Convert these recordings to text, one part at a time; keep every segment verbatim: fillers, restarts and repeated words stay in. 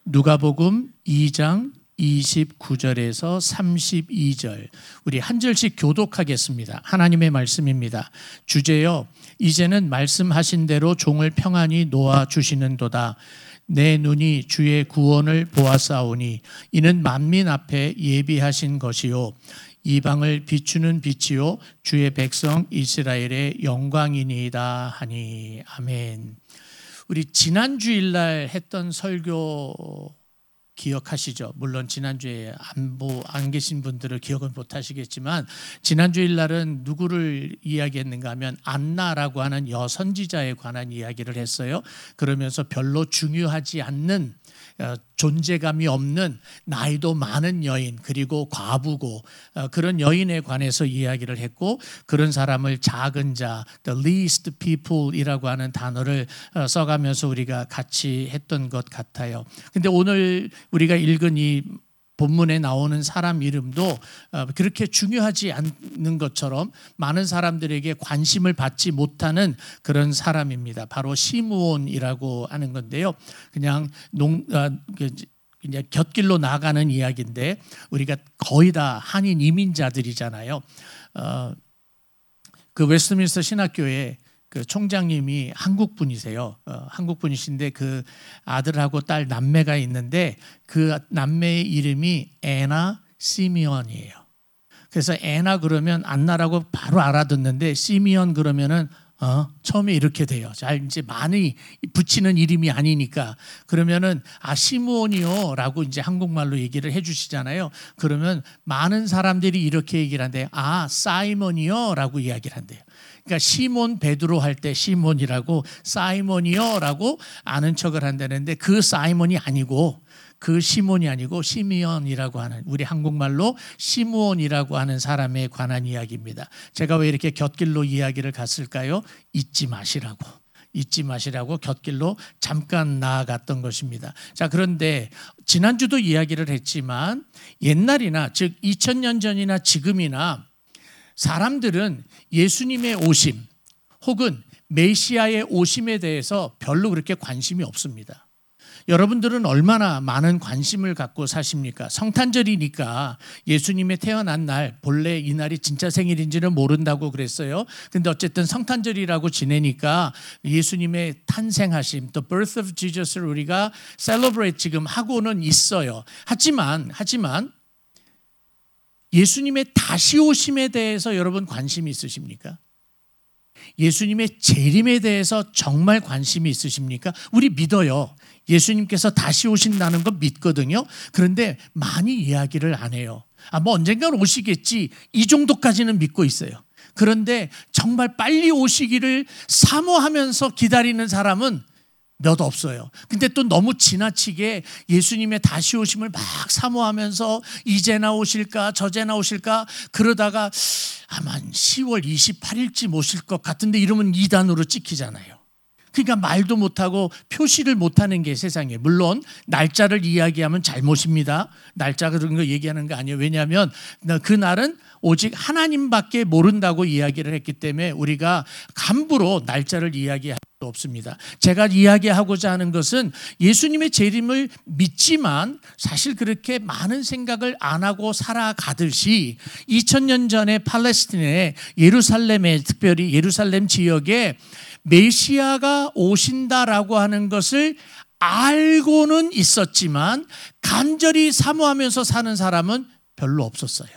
누가복음 이 장 이십구 절에서 삼십이 절, 우리 한 절씩 교독하겠습니다. 하나님의 말씀입니다. 주제요, 이제는 말씀하신 대로 종을 평안히 놓아주시는도다. 내 눈이 주의 구원을 보았사오니 이는 만민 앞에 예비하신 것이요 이방을 비추는 빛이요 주의 백성 이스라엘의 영광이니이다 하니. 아멘. 우리 지난주일날 했던 설교 기억하시죠? 물론 지난주에 안, 보, 안 계신 분들은 기억은 못하시겠지만 지난주일날은 누구를 이야기했는가 하면 안나라고 하는 여선지자에 관한 이야기를 했어요. 그러면서 별로 중요하지 않는, 존재감이 없는, 나이도 많은 여인, 그리고 과부고 그런 여인에 관해서 이야기를 했고, 그런 사람을 작은 자, the least people이라고 하는 단어를 써가면서 우리가 같이 했던 것 같아요. 근데 오늘 우리가 읽은 이 본문에 나오는 사람 이름도 그렇게 중요하지 않는 것처럼 많은 사람들에게 관심을 받지 못하는 그런 사람입니다. 바로 시므온이라고 하는 건데요. 그냥 농, 그냥 곁길로 나가는 이야기인데, 우리가 거의 다 한인 이민자들이잖아요. 어, 그 웨스트민스터 신학교에 그 총장님이 한국 분이세요. 어, 한국 분이신데 그 아들하고 딸 남매가 있는데 그 남매의 이름이 애나 시미언이에요. 그래서 애나 그러면 안나라고 바로 알아듣는데 시미언 그러면은 어, 처음에 이렇게 돼요. 잘 이제 많이 붙이는 이름이 아니니까. 그러면은 아 시므온이요라고 이제 한국말로 얘기를 해주시잖아요. 그러면 많은 사람들이 이렇게 얘기를 한대요. 아 사이먼이요라고 이야기를 한대요. 그러니까 시몬 베드로 할 때 시몬이라고 사이먼이요라고 아는 척을 한다는데 그 사이먼이 아니고 그 시몬이 아니고 시미언이라고 하는, 우리 한국말로 시므온이라고 하는 사람에 관한 이야기입니다. 제가 왜 이렇게 곁길로 이야기를 갔을까요? 잊지 마시라고. 잊지 마시라고 곁길로 잠깐 나아갔던 것입니다. 자, 그런데 지난주도 이야기를 했지만 옛날이나 즉 이천 년 전이나 지금이나 사람들은 예수님의 오심 혹은 메시아의 오심에 대해서 별로 그렇게 관심이 없습니다. 여러분들은 얼마나 많은 관심을 갖고 사십니까? 성탄절이니까 예수님의 태어난 날, 본래 이 날이 진짜 생일인지는 모른다고 그랬어요. 근데 어쨌든 성탄절이라고 지내니까 예수님의 탄생하심, the birth of Jesus를 우리가 celebrate 지금 하고는 있어요. 하지만, 하지만 예수님의 다시 오심에 대해서 여러분 관심이 있으십니까? 예수님의 재림에 대해서 정말 관심이 있으십니까? 우리 믿어요. 예수님께서 다시 오신다는 건 믿거든요. 그런데 많이 이야기를 안 해요. 아, 뭐 언젠가는 오시겠지, 이 정도까지는 믿고 있어요. 그런데 정말 빨리 오시기를 사모하면서 기다리는 사람은 몇 없어요. 근데 또 너무 지나치게 예수님의 다시 오심을 막 사모하면서 이제나 오실까 저제나 오실까 그러다가 아마 시월 이십팔일쯤 오실 것 같은데 이러면 이단으로 찍히잖아요. 그러니까 말도 못하고 표시를 못하는 게 세상에. 물론 날짜를 이야기하면 잘못입니다. 날짜 그런 거 얘기하는 거 아니에요. 왜냐하면 그날은 오직 하나님밖에 모른다고 이야기를 했기 때문에 우리가 함부로 날짜를 이야기할 수 없습니다. 제가 이야기하고자 하는 것은 예수님의 재림을 믿지만 사실 그렇게 많은 생각을 안 하고 살아가듯이 이천 년 전에 팔레스틴에 예루살렘에, 특별히 예루살렘 지역에 메시아가 오신다라고 하는 것을 알고는 있었지만 간절히 사모하면서 사는 사람은 별로 없었어요.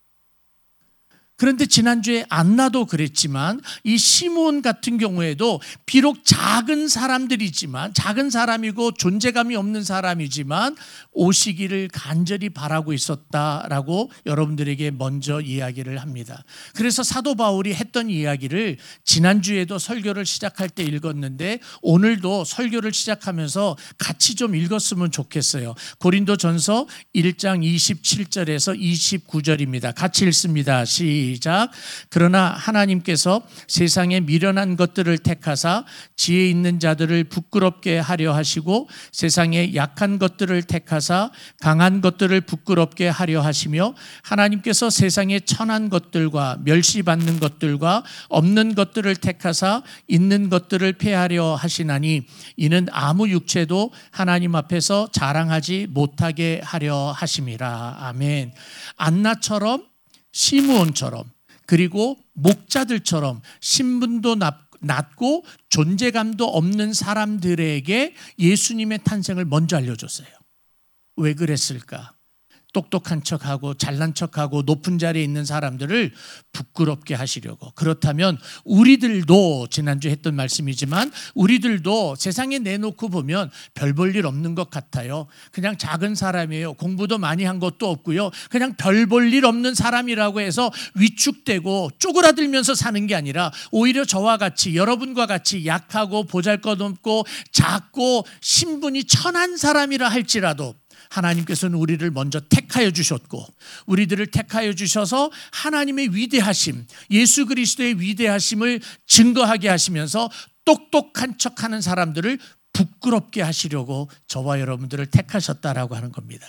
그런데 지난주에 안나도 그랬지만 이 시므온 같은 경우에도 비록 작은 사람들이지만, 작은 사람이고 존재감이 없는 사람이지만 오시기를 간절히 바라고 있었다라고 여러분들에게 먼저 이야기를 합니다. 그래서 사도 바울이 했던 이야기를 지난주에도 설교를 시작할 때 읽었는데 오늘도 설교를 시작하면서 같이 좀 읽었으면 좋겠어요. 고린도전서 일 장 이십칠 절에서 이십구 절입니다. 같이 읽습니다. 시작. 시작. 그러나 하나님께서 세상의 미련한 것들을 택하사 지혜 있는 자들을 부끄럽게 하려 하시고 세상의 약한 것들을 택하사 강한 것들을 부끄럽게 하려 하시며 하나님께서 세상의 천한 것들과 멸시받는 것들과 없는 것들을 택하사 있는 것들을 폐하려 하시나니 이는 아무 육체도 하나님 앞에서 자랑하지 못하게 하려 하심이라. 아멘. 안나처럼 시므온처럼 그리고 목자들처럼 신분도 낮고 존재감도 없는 사람들에게 예수님의 탄생을 먼저 알려줬어요. 왜 그랬을까? 똑똑한 척하고 잘난 척하고 높은 자리에 있는 사람들을 부끄럽게 하시려고. 그렇다면 우리들도 지난주에 했던 말씀이지만 우리들도 세상에 내놓고 보면 별 볼 일 없는 것 같아요. 그냥 작은 사람이에요. 공부도 많이 한 것도 없고요. 그냥 별 볼 일 없는 사람이라고 해서 위축되고 쪼그라들면서 사는 게 아니라 오히려 저와 같이 여러분과 같이 약하고 보잘것없고 작고 신분이 천한 사람이라 할지라도 하나님께서는 우리를 먼저 택하여 주셨고 우리들을 택하여 주셔서 하나님의 위대하심, 예수 그리스도의 위대하심을 증거하게 하시면서 똑똑한 척하는 사람들을 부끄럽게 하시려고 저와 여러분들을 택하셨다라고 하는 겁니다.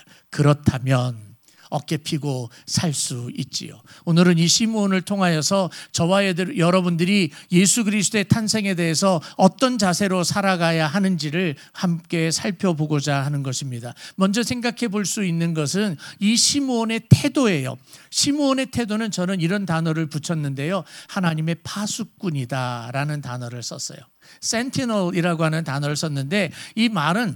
그렇다면 어깨 피고 살 수 있지요. 오늘은 이 시므온을 통하여서 저와 여러분들이 예수 그리스도의 탄생에 대해서 어떤 자세로 살아가야 하는지를 함께 살펴보고자 하는 것입니다. 먼저 생각해 볼 수 있는 것은 이 시므온의 태도예요. 시므온의 태도는 저는 이런 단어를 붙였는데요. 하나님의 파수꾼이다라는 단어를 썼어요. 센티널이라고 하는 단어를 썼는데 이 말은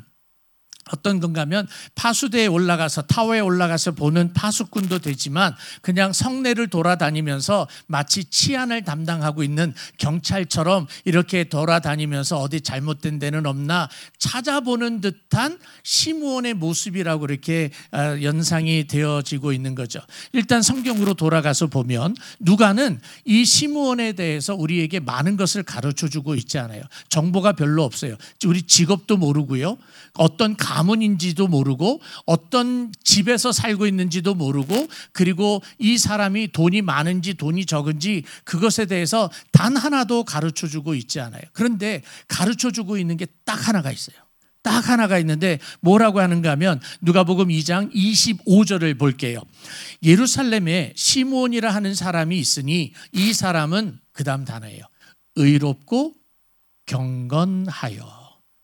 어떤 건가 하면 파수대에 올라가서 타워에 올라가서 보는 파수꾼도 되지만 그냥 성내를 돌아다니면서 마치 치안을 담당하고 있는 경찰처럼 이렇게 돌아다니면서 어디 잘못된 데는 없나 찾아보는 듯한 시므온의 모습이라고 이렇게 연상이 되어지고 있는 거죠. 일단 성경으로 돌아가서 보면 누가는 이 시므온에 대해서 우리에게 많은 것을 가르쳐주고 있지 않아요. 정보가 별로 없어요. 우리 직업도 모르고요. 어떤 가문인지도 모르고 어떤 집에서 살고 있는지도 모르고 그리고 이 사람이 돈이 많은지 돈이 적은지 그것에 대해서 단 하나도 가르쳐주고 있지 않아요. 그런데 가르쳐주고 있는 게 딱 하나가 있어요. 딱 하나가 있는데 뭐라고 하는가 하면 누가복음 이 장 이십오 절을 볼게요. 예루살렘에 시므온이라 하는 사람이 있으니 이 사람은 그 다음 단어예요. 의롭고 경건하여.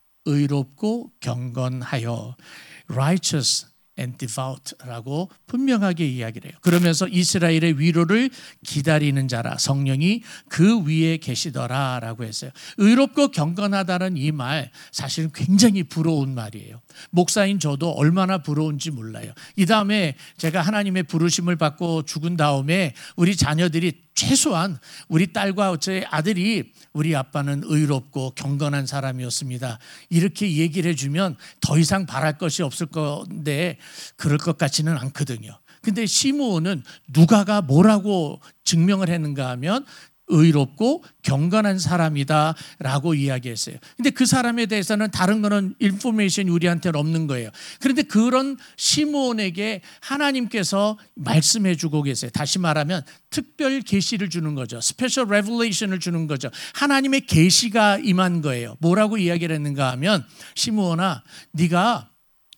의롭고 경건하여 righteous and devout라고 분명하게 이야기를 해요. 그러면서 이스라엘의 위로를 기다리는 자라 성령이 그 위에 계시더라라고 했어요. 의롭고 경건하다는 이 말 사실은 굉장히 부러운 말이에요. 목사인 저도 얼마나 부러운지 몰라요. 이 다음에 제가 하나님의 부르심을 받고 죽은 다음에 우리 자녀들이 최소한 우리 딸과 제 아들이 우리 아빠는 의롭고 경건한 사람이었습니다. 이렇게 얘기를 해주면 더 이상 바랄 것이 없을 건데 그럴 것 같지는 않거든요. 근데 시므온은 누가가 뭐라고 증명을 했는가 하면 의롭고 경건한 사람이다 라고 이야기했어요. 근데 그 사람에 대해서는 다른 거는 인포메이션이 우리한테는 없는 거예요. 그런데 그런 시므온에게 하나님께서 말씀해 주고 계세요. 다시 말하면 특별 계시를 주는 거죠. 스페셜 레벨레이션을 주는 거죠. 하나님의 계시가 임한 거예요. 뭐라고 이야기를 했는가 하면 시므온아 네가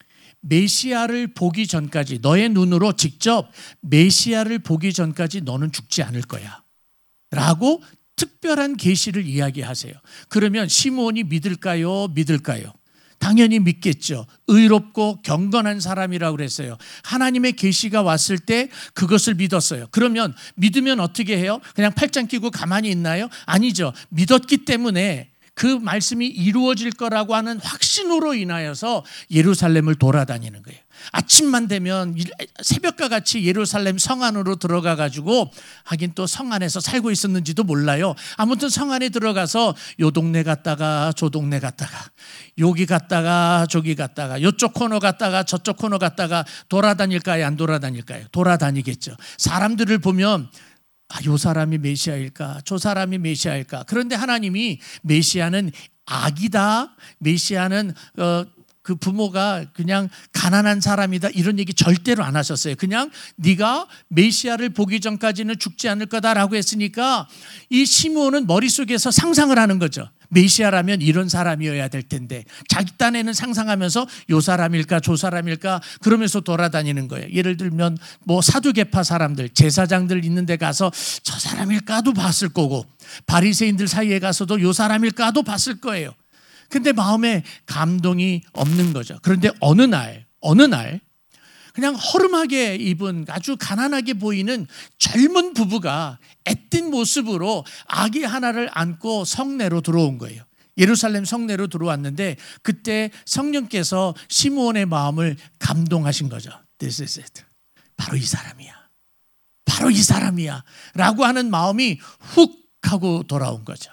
메시아를 보기 전까지 너의 눈으로 직접 메시아를 보기 전까지 너는 죽지 않을 거야 라고 특별한 계시를 이야기하세요. 그러면 시므온이 믿을까요? 믿을까요? 당연히 믿겠죠. 의롭고 경건한 사람이라고 그랬어요. 하나님의 계시가 왔을 때 그것을 믿었어요. 그러면 믿으면 어떻게 해요? 그냥 팔짱 끼고 가만히 있나요? 아니죠. 믿었기 때문에 그 말씀이 이루어질 거라고 하는 확신으로 인하여서 예루살렘을 돌아다니는 거예요. 아침만 되면 새벽과 같이 예루살렘 성 안으로 들어가 가지고 하긴 또 성 안에서 살고 있었는지도 몰라요. 아무튼 성 안에 들어가서 요 동네 갔다가 저 동네 갔다가 여기 갔다가 저기 갔다가 이쪽 코너 갔다가 저쪽 코너 갔다가 돌아다닐까요? 안 돌아다닐까요? 돌아다니겠죠. 사람들을 보면 아, 요 사람이 메시아일까? 저 사람이 메시아일까? 그런데 하나님이 메시아는 악이다. 메시아는 어, 그 부모가 그냥 가난한 사람이다 이런 얘기 절대로 안 하셨어요. 그냥 네가 메시아를 보기 전까지는 죽지 않을 거다라고 했으니까 이 시므온은 머릿속에서 상상을 하는 거죠. 메시아라면 이런 사람이어야 될 텐데 자기 딴에는 상상하면서 요 사람일까 저 사람일까 그러면서 돌아다니는 거예요. 예를 들면 뭐 사두개파 사람들 제사장들 있는 데 가서 저 사람일까도 봤을 거고 바리새인들 사이에 가서도 요 사람일까도 봤을 거예요. 근데 마음에 감동이 없는 거죠. 그런데 어느 날 어느 날 그냥 허름하게 입은 아주 가난하게 보이는 젊은 부부가 애띤 모습으로 아기 하나를 안고 성내로 들어온 거예요. 예루살렘 성내로 들어왔는데 그때 성령께서 시므온의 마음을 감동하신 거죠. This is it. 바로 이 사람이야. 바로 이 사람이야. 라고 하는 마음이 훅 하고 돌아온 거죠.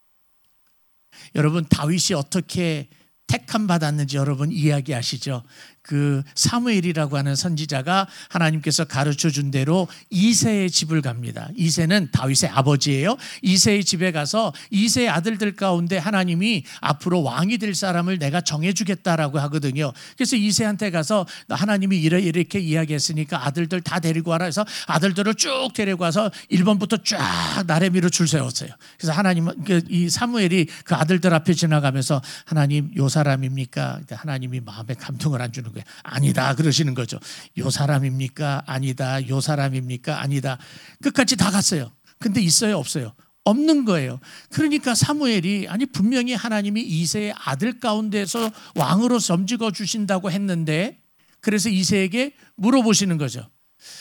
여러분 다윗이 어떻게 택함 받았는지 여러분 이야기하시죠. 그 사무엘이라고 하는 선지자가 하나님께서 가르쳐 준 대로 이새의 집을 갑니다. 이새는 다윗의 아버지예요. 이새의 집에 가서 이새의 아들들 가운데 하나님이 앞으로 왕이 될 사람을 내가 정해주겠다라고 하거든요. 그래서 이새한테 가서 하나님이 이래 이렇게 이야기했으니까 아들들 다 데리고 와라 해서 아들들을 쭉 데리고 와서 일 번부터 쫙 나래미로 줄 세웠어요. 그래서 하나님은 이 사무엘이 그 아들들 앞에 지나가면서 하나님 요 사람입니까? 하나님이 마음에 감동을 안 주는 거예요. 아니다 그러시는 거죠. 요 사람입니까? 아니다. 요 사람입니까? 아니다. 끝까지 다 갔어요. 근데 있어요? 없어요? 없는 거예요. 그러니까 사무엘이 아니 분명히 하나님이 이새의 아들 가운데서 왕으로 점찍어 주신다고 했는데 그래서 이새에게 물어보시는 거죠.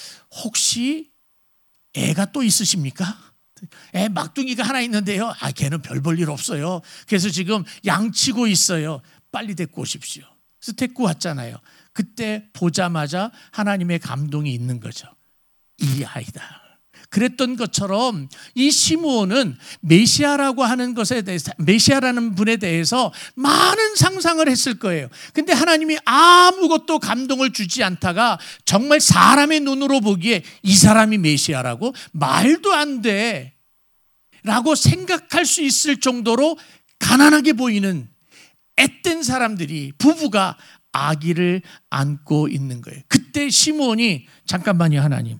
혹시 애가 또 있으십니까? 애 막둥이가 하나 있는데요. 아 걔는 별 볼 일 없어요. 그래서 지금 양치고 있어요. 빨리 데리고 오십시오. 그래서 데리고 왔잖아요. 그때 보자마자 하나님의 감동이 있는 거죠. 이 아이다. 그랬던 것처럼 이 시므온은 메시아라고 하는 것에 대해서 메시아라는 분에 대해서 많은 상상을 했을 거예요. 근데 하나님이 아무것도 감동을 주지 않다가 정말 사람의 눈으로 보기에 이 사람이 메시아라고 말도 안 돼 라고 생각할 수 있을 정도로 가난하게 보이는 앳된 사람들이 부부가 아기를 안고 있는 거예요. 그때 시므온이 잠깐만요 하나님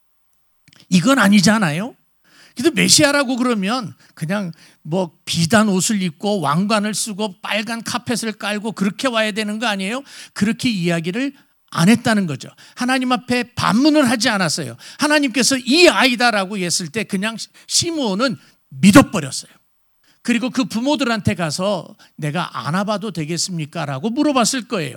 이건 아니잖아요. 그래도 메시아라고 그러면 그냥 뭐 비단 옷을 입고 왕관을 쓰고 빨간 카펫을 깔고 그렇게 와야 되는 거 아니에요? 그렇게 이야기를 안 했다는 거죠. 하나님 앞에 반문을 하지 않았어요. 하나님께서 이 아이다라고 했을 때 그냥 시므온은 믿어버렸어요. 그리고 그 부모들한테 가서 내가 안아봐도 되겠습니까? 라고 물어봤을 거예요.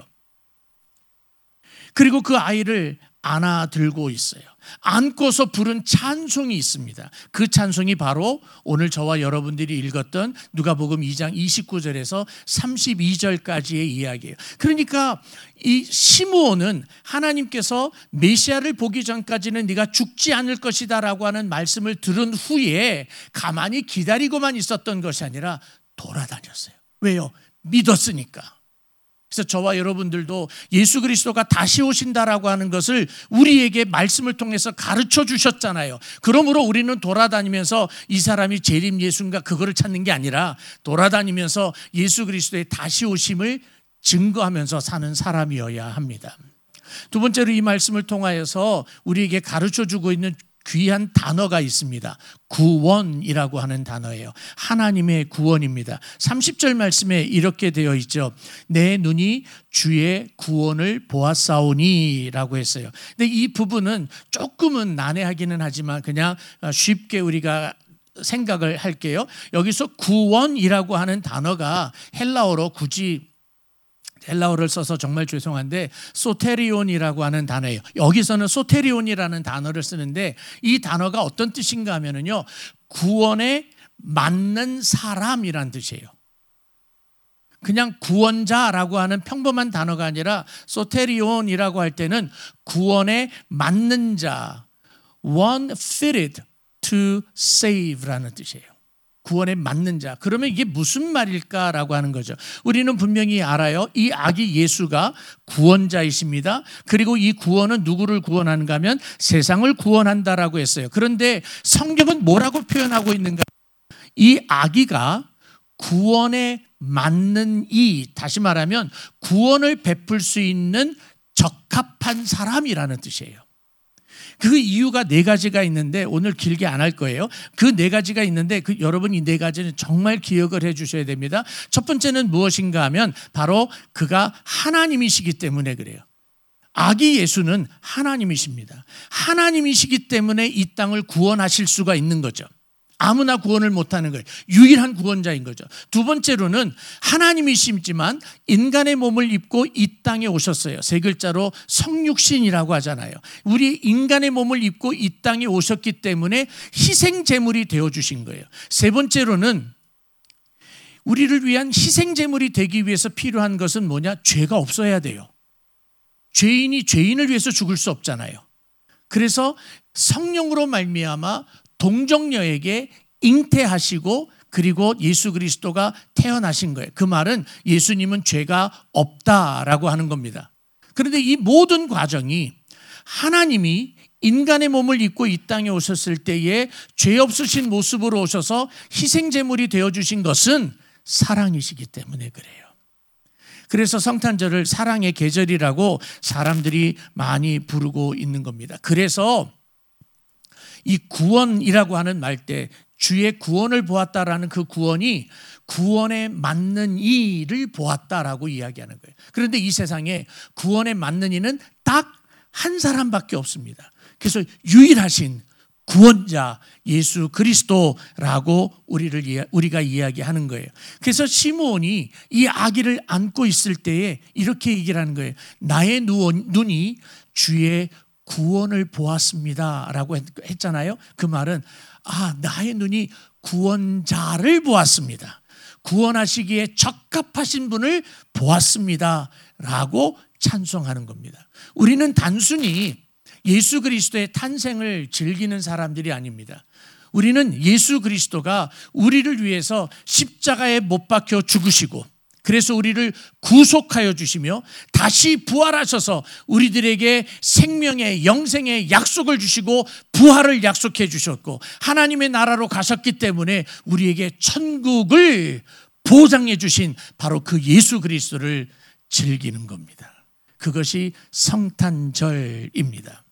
그리고 그 아이를 안아 들고 있어요. 안고서 부른 찬송이 있습니다. 그 찬송이 바로 오늘 저와 여러분들이 읽었던 누가복음 이 장 이십구 절에서 삼십이 절까지의 이야기예요. 그러니까 이 시므온은 하나님께서 메시아를 보기 전까지는 네가 죽지 않을 것이다 라고 하는 말씀을 들은 후에 가만히 기다리고만 있었던 것이 아니라 돌아다녔어요. 왜요? 믿었으니까. 그래서 저와 여러분들도 예수 그리스도가 다시 오신다라고 하는 것을 우리에게 말씀을 통해서 가르쳐 주셨잖아요. 그러므로 우리는 돌아다니면서 이 사람이 재림 예수인가 그거를 찾는 게 아니라 돌아다니면서 예수 그리스도의 다시 오심을 증거하면서 사는 사람이어야 합니다. 두 번째로 이 말씀을 통하여서 우리에게 가르쳐 주고 있는 귀한 단어가 있습니다. 구원이라고 하는 단어예요. 하나님의 구원입니다. 삼십 절 말씀에 이렇게 되어 있죠. 내 눈이 주의 구원을 보았사오니 라고 했어요. 근데 이 부분은 조금은 난해하기는 하지만 그냥 쉽게 우리가 생각을 할게요. 여기서 구원이라고 하는 단어가 헬라어로 굳이 헬라어를 써서 정말 죄송한데 소테리온이라고 하는 단어예요. 여기서는 소테리온이라는 단어를 쓰는데 이 단어가 어떤 뜻인가 하면은요, 구원에 맞는 사람이란 뜻이에요. 그냥 구원자라고 하는 평범한 단어가 아니라 소테리온이라고 할 때는 구원에 맞는 자, one fitted to save라는 뜻이에요. 구원에 맞는 자. 그러면 이게 무슨 말일까라고 하는 거죠. 우리는 분명히 알아요. 이 아기 예수가 구원자이십니다. 그리고 이 구원은 누구를 구원하는가 하면 세상을 구원한다라고 했어요. 그런데 성경은 뭐라고 표현하고 있는가? 이 아기가 구원에 맞는 이, 다시 말하면 구원을 베풀 수 있는 적합한 사람이라는 뜻이에요. 그 이유가 네 가지가 있는데 오늘 길게 안 할 거예요. 그 네 가지가 있는데 그 여러분 이 네 가지는 정말 기억을 해 주셔야 됩니다. 첫 번째는 무엇인가 하면 바로 그가 하나님이시기 때문에 그래요. 아기 예수는 하나님이십니다. 하나님이시기 때문에 이 땅을 구원하실 수가 있는 거죠. 아무나 구원을 못하는 거예요. 유일한 구원자인 거죠. 두 번째로는 하나님이시지만 인간의 몸을 입고 이 땅에 오셨어요. 세 글자로 성육신이라고 하잖아요. 우리 인간의 몸을 입고 이 땅에 오셨기 때문에 희생제물이 되어주신 거예요. 세 번째로는 우리를 위한 희생제물이 되기 위해서 필요한 것은 뭐냐? 죄가 없어야 돼요. 죄인이 죄인을 위해서 죽을 수 없잖아요. 그래서 성령으로 말미암아 동정녀에게 잉태하시고 그리고 예수 그리스도가 태어나신 거예요. 그 말은 예수님은 죄가 없다라고 하는 겁니다. 그런데 이 모든 과정이 하나님이 인간의 몸을 입고 이 땅에 오셨을 때에 죄 없으신 모습으로 오셔서 희생제물이 되어주신 것은 사랑이시기 때문에 그래요. 그래서 성탄절을 사랑의 계절이라고 사람들이 많이 부르고 있는 겁니다. 그래서 이 구원이라고 하는 말 때 주의 구원을 보았다라는 그 구원이 구원에 맞는 이를 보았다라고 이야기하는 거예요. 그런데 이 세상에 구원에 맞는 이는 딱 한 사람밖에 없습니다. 그래서 유일하신 구원자 예수 그리스도라고 우리를 우리가 이야기하는 거예요. 그래서 시므온이 이 아기를 안고 있을 때에 이렇게 얘기를 하는 거예요. 나의 눈이 주의 구원을 보았습니다라고 했잖아요. 그 말은 아, 나의 눈이 구원자를 보았습니다. 구원하시기에 적합하신 분을 보았습니다라고 찬송하는 겁니다. 우리는 단순히 예수 그리스도의 탄생을 즐기는 사람들이 아닙니다. 우리는 예수 그리스도가 우리를 위해서 십자가에 못 박혀 죽으시고 그래서 우리를 구속하여 주시며 다시 부활하셔서 우리들에게 생명의 영생의 약속을 주시고 부활을 약속해 주셨고 하나님의 나라로 가셨기 때문에 우리에게 천국을 보장해 주신 바로 그 예수 그리스도를 즐기는 겁니다. 그것이 성탄절입니다.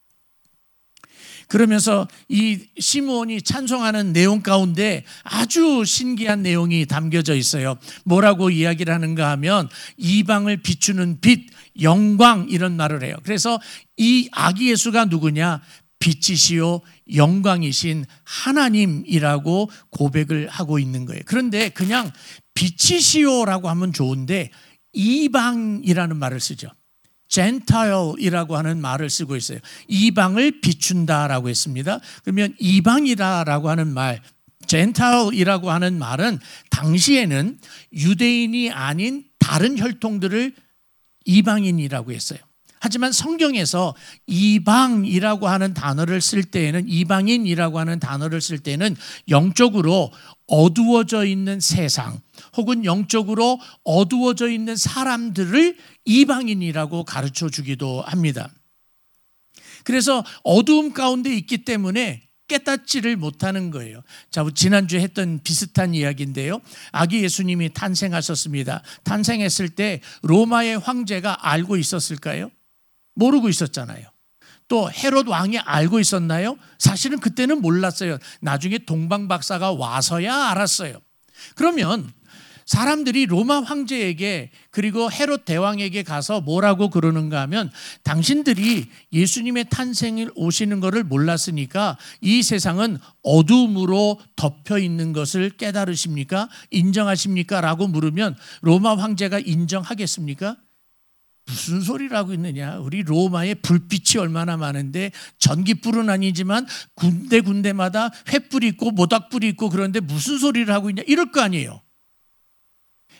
그러면서 이 시므온이 찬송하는 내용 가운데 아주 신기한 내용이 담겨져 있어요. 뭐라고 이야기를 하는가 하면 이방을 비추는 빛, 영광 이런 말을 해요. 그래서 이 아기 예수가 누구냐? 빛이시요 영광이신 하나님이라고 고백을 하고 있는 거예요. 그런데 그냥 빛이시요라고 하면 좋은데 이방이라는 말을 쓰죠. 젠타일이라고 하는 말을 쓰고 있어요. 이방을 비춘다라고 했습니다. 그러면 이방이라고 하는 말, 젠타일이라고 하는 말은 당시에는 유대인이 아닌 다른 혈통들을 이방인이라고 했어요. 하지만 성경에서 이방이라고 하는 단어를 쓸 때에는 이방인이라고 하는 단어를 쓸 때는 영적으로 어두워져 있는 세상 혹은 영적으로 어두워져 있는 사람들을 이방인이라고 가르쳐 주기도 합니다. 그래서 어두움 가운데 있기 때문에 깨닫지를 못하는 거예요. 자, 지난주에 했던 비슷한 이야기인데요. 아기 예수님이 탄생하셨습니다. 탄생했을 때 로마의 황제가 알고 있었을까요? 모르고 있었잖아요. 또 헤롯 왕이 알고 있었나요? 사실은 그때는 몰랐어요. 나중에 동방 박사가 와서야 알았어요. 그러면 사람들이 로마 황제에게 그리고 헤롯 대왕에게 가서 뭐라고 그러는가 하면 당신들이 예수님의 탄생을 오시는 것을 몰랐으니까 이 세상은 어둠으로 덮여 있는 것을 깨달으십니까? 인정하십니까? 라고 물으면 로마 황제가 인정하겠습니까? 무슨 소리를 하고 있느냐. 우리 로마에 불빛이 얼마나 많은데 전기불은 아니지만 군데군데마다 횃불이 있고 모닥불이 있고 그런데 무슨 소리를 하고 있냐 이럴 거 아니에요.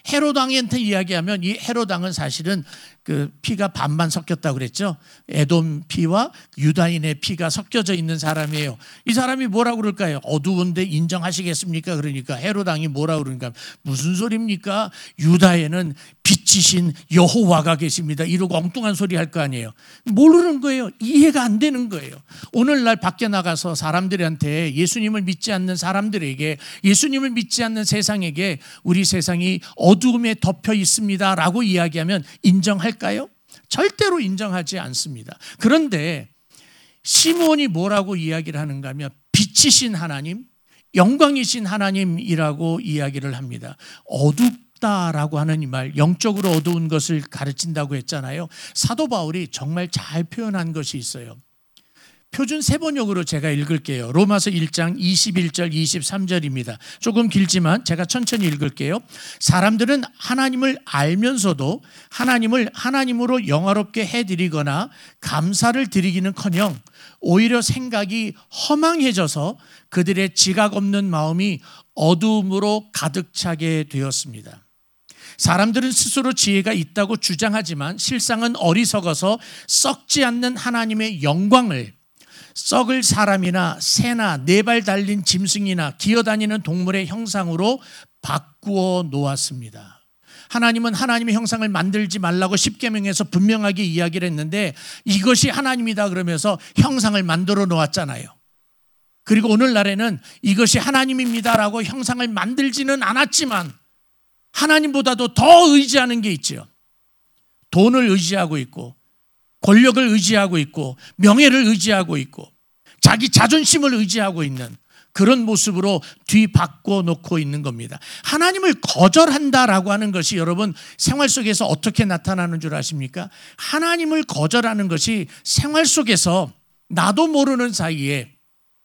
헤롯 왕한테 이야기하면 이 헤롯 왕은 사실은 그 피가 반반 섞였다고 그랬죠. 에돔 피와 유다인의 피가 섞여져 있는 사람이에요. 이 사람이 뭐라고 그럴까요? 어두운데 인정하시겠습니까? 그러니까 헤롯 왕이 뭐라고 그러니까 무슨 소리입니까? 유다에는 빛이신 여호와가 계십니다. 이러고 엉뚱한 소리 할 거 아니에요. 모르는 거예요. 이해가 안 되는 거예요. 오늘날 밖에 나가서 사람들한테 예수님을 믿지 않는 사람들에게 예수님을 믿지 않는 세상에게 우리 세상이 어두움에 덮여 있습니다 라고 이야기하면 인정할까요? 절대로 인정하지 않습니다. 그런데 시므온이 뭐라고 이야기를 하는가 하면 빛이신 하나님, 영광이신 하나님이라고 이야기를 합니다. 어둡다라고 하는 이 말, 영적으로 어두운 것을 가르친다고 했잖아요. 사도 바울이 정말 잘 표현한 것이 있어요. 표준 세번역으로 제가 읽을게요. 로마서 일 장 이십일 절 이십삼 절입니다. 조금 길지만 제가 천천히 읽을게요. 사람들은 하나님을 알면서도 하나님을 하나님으로 영화롭게 해드리거나 감사를 드리기는커녕 오히려 생각이 허망해져서 그들의 지각 없는 마음이 어두움으로 가득 차게 되었습니다. 사람들은 스스로 지혜가 있다고 주장하지만 실상은 어리석어서 썩지 않는 하나님의 영광을 썩을 사람이나 새나 네 발 달린 짐승이나 기어다니는 동물의 형상으로 바꾸어 놓았습니다. 하나님은 하나님의 형상을 만들지 말라고 십계명에서 분명하게 이야기를 했는데 이것이 하나님이다 그러면서 형상을 만들어 놓았잖아요. 그리고 오늘날에는 이것이 하나님입니다라고 형상을 만들지는 않았지만 하나님보다도 더 의지하는 게 있죠. 돈을 의지하고 있고 권력을 의지하고 있고 명예를 의지하고 있고 자기 자존심을 의지하고 있는 그런 모습으로 뒤바꿔 놓고 있는 겁니다. 하나님을 거절한다라고 하는 것이 여러분 생활 속에서 어떻게 나타나는 줄 아십니까? 하나님을 거절하는 것이 생활 속에서 나도 모르는 사이에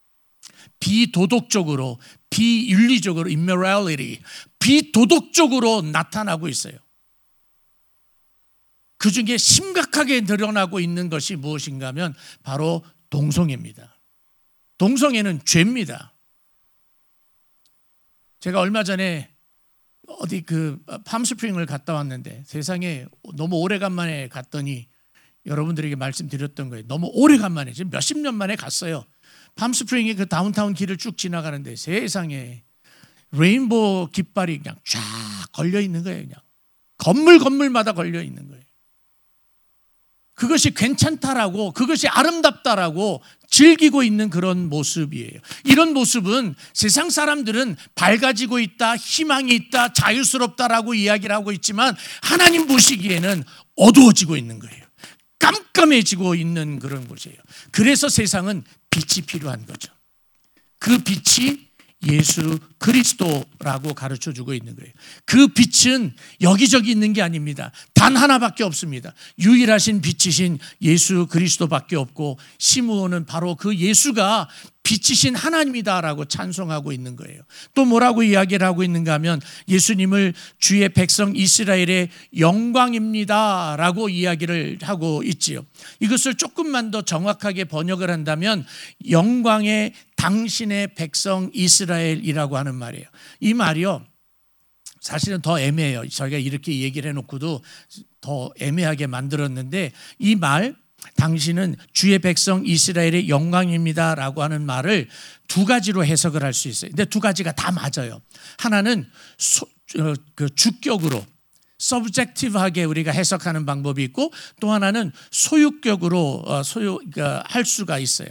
비도덕적으로 비윤리적으로 immorality 비도덕적으로 나타나고 있어요. 그 중에 심각하게 드러나고 있는 것이 무엇인가 하면 바로 동성애입니다. 동성애는 죄입니다. 제가 얼마 전에 어디 그 팜스프링을 갔다 왔는데 세상에 너무 오래간만에 갔더니 여러분들에게 말씀드렸던 거예요. 너무 오래간만에 지금 몇십 년 만에 갔어요. 팜스프링의 그 다운타운 길을 쭉 지나가는데 세상에 레인보우 깃발이 그냥 쫙 걸려 있는 거예요. 그냥 건물 건물마다 걸려 있는 거예요. 그것이 괜찮다라고 그것이 아름답다라고 즐기고 있는 그런 모습이에요. 이런 모습은 세상 사람들은 밝아지고 있다, 희망이 있다, 자유스럽다라고 이야기를 하고 있지만 하나님 보시기에는 어두워지고 있는 거예요. 깜깜해지고 있는 그런 곳이에요. 그래서 세상은 빛이 필요한 거죠. 그 빛이 예수 그리스도라고 가르쳐주고 있는 거예요. 그 빛은 여기저기 있는 게 아닙니다. 단 하나밖에 없습니다. 유일하신 빛이신 예수 그리스도밖에 없고 시므온은 바로 그 예수가 빛이신 하나님이다라고 찬송하고 있는 거예요. 또 뭐라고 이야기를 하고 있는가 하면 예수님을 주의 백성 이스라엘의 영광입니다라고 이야기를 하고 있지요. 이것을 조금만 더 정확하게 번역을 한다면 영광의 당신의 백성 이스라엘이라고 하는 말이에요. 이 말이요 사실은 더 애매해요. 저희가 이렇게 얘기를 해놓고도 더 애매하게 만들었는데 이 말 당신은 주의 백성 이스라엘의 영광입니다라고 하는 말을 두 가지로 해석을 할 수 있어요. 근데 두 가지가 다 맞아요. 하나는 소, 어, 그 주격으로 subjective하게 우리가 해석하는 방법이 있고 또 하나는 소유격으로 어, 소유 그러니까 할 수가 있어요.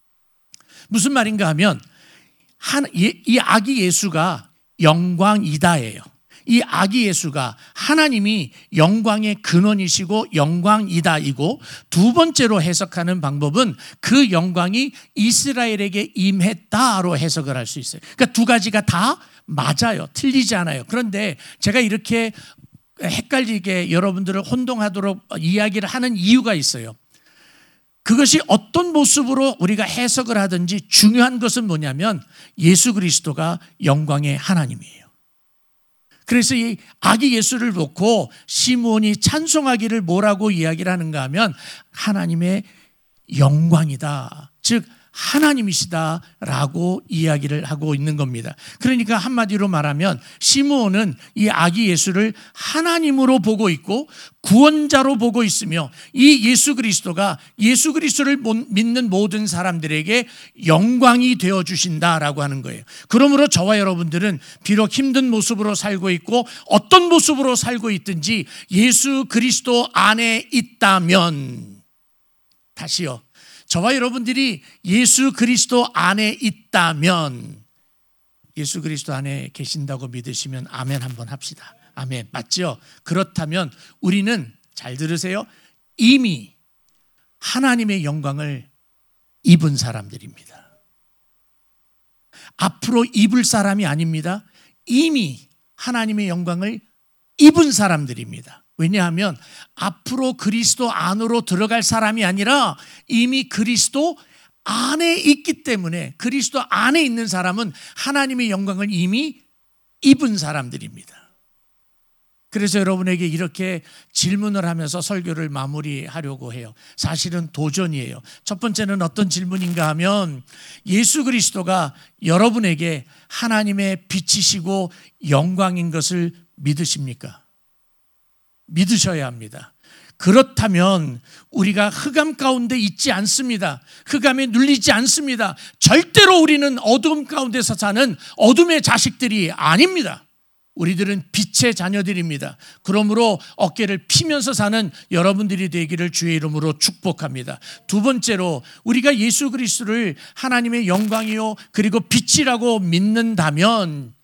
무슨 말인가 하면 한, 이 아기 예수가 영광이다예요. 이 아기 예수가 하나님이 영광의 근원이시고 영광이다이고 두 번째로 해석하는 방법은 그 영광이 이스라엘에게 임했다로 해석을 할 수 있어요. 그러니까 두 가지가 다 맞아요. 틀리지 않아요. 그런데 제가 이렇게 헷갈리게 여러분들을 혼동하도록 이야기를 하는 이유가 있어요. 그것이 어떤 모습으로 우리가 해석을 하든지 중요한 것은 뭐냐면 예수 그리스도가 영광의 하나님이에요. 그래서 이 아기 예수를 놓고 시므온이 찬송하기를 뭐라고 이야기를 하는가 하면 하나님의 영광이다. 즉 하나님이시다라고 이야기를 하고 있는 겁니다. 그러니까 한마디로 말하면 시므온은 이 아기 예수를 하나님으로 보고 있고 구원자로 보고 있으며 이 예수 그리스도가 예수 그리스도를 믿는 모든 사람들에게 영광이 되어 주신다라고 하는 거예요. 그러므로 저와 여러분들은 비록 힘든 모습으로 살고 있고 어떤 모습으로 살고 있든지 예수 그리스도 안에 있다면, 다시요, 저와 여러분들이 예수 그리스도 안에 있다면, 예수 그리스도 안에 계신다고 믿으시면 아멘 한번 합시다. 아멘. 맞죠? 그렇다면 우리는, 잘 들으세요, 이미 하나님의 영광을 입은 사람들입니다. 앞으로 입을 사람이 아닙니다. 이미 하나님의 영광을 입은 사람들입니다. 왜냐하면 앞으로 그리스도 안으로 들어갈 사람이 아니라 이미 그리스도 안에 있기 때문에, 그리스도 안에 있는 사람은 하나님의 영광을 이미 입은 사람들입니다. 그래서 여러분에게 이렇게 질문을 하면서 설교를 마무리하려고 해요. 사실은 도전이에요. 첫 번째는 어떤 질문인가 하면, 예수 그리스도가 여러분에게 하나님의 빛이시고 영광인 것을 믿으십니까? 믿으셔야 합니다. 그렇다면 우리가 흑암 가운데 있지 않습니다. 흑암에 눌리지 않습니다. 절대로 우리는 어둠 가운데서 사는 어둠의 자식들이 아닙니다. 우리들은 빛의 자녀들입니다. 그러므로 어깨를 피면서 사는 여러분들이 되기를 주의 이름으로 축복합니다. 두 번째로, 우리가 예수 그리스도를 하나님의 영광이요 그리고 빛이라고 믿는다면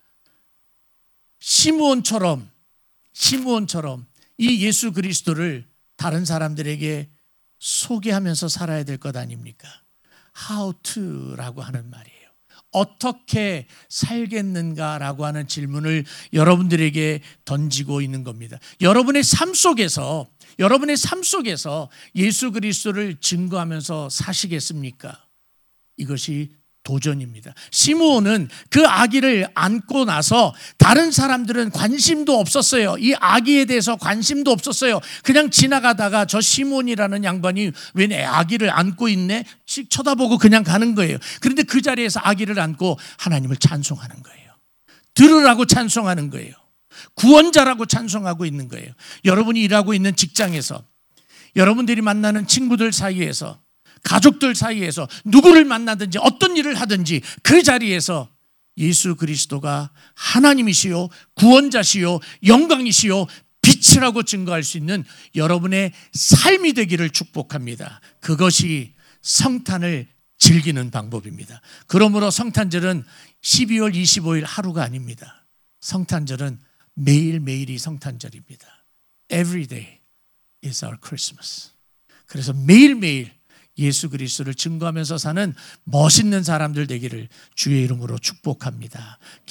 시므온처럼 시므온처럼 이 예수 그리스도를 다른 사람들에게 소개하면서 살아야 될 것 아닙니까? How to라고 하는 말이에요. 어떻게 살겠는가라고 하는 질문을 여러분들에게 던지고 있는 겁니다. 여러분의 삶 속에서 여러분의 삶 속에서 예수 그리스도를 증거하면서 사시겠습니까? 이것이 도전입니다. 시므온은 그 아기를 안고 나서 다른 사람들은 관심도 없었어요. 이 아기에 대해서 관심도 없었어요. 그냥 지나가다가 저 시므온이라는 양반이 왜 내 아기를 안고 있네? 씩 쳐다보고 그냥 가는 거예요. 그런데 그 자리에서 아기를 안고 하나님을 찬송하는 거예요. 들으라고 찬송하는 거예요. 구원자라고 찬송하고 있는 거예요. 여러분이 일하고 있는 직장에서, 여러분들이 만나는 친구들 사이에서, 가족들 사이에서 누구를 만나든지 어떤 일을 하든지 그 자리에서 예수 그리스도가 하나님이시요 구원자시요 영광이시요 빛이라고 증거할 수 있는 여러분의 삶이 되기를 축복합니다. 그것이 성탄을 즐기는 방법입니다. 그러므로 성탄절은 십이월 이십오일 하루가 아닙니다. 성탄절은 매일매일이 성탄절입니다. Every day is our Christmas. 그래서 매일매일 예수 그리스도를 증거하면서 사는 멋있는 사람들 되기를 주의 이름으로 축복합니다.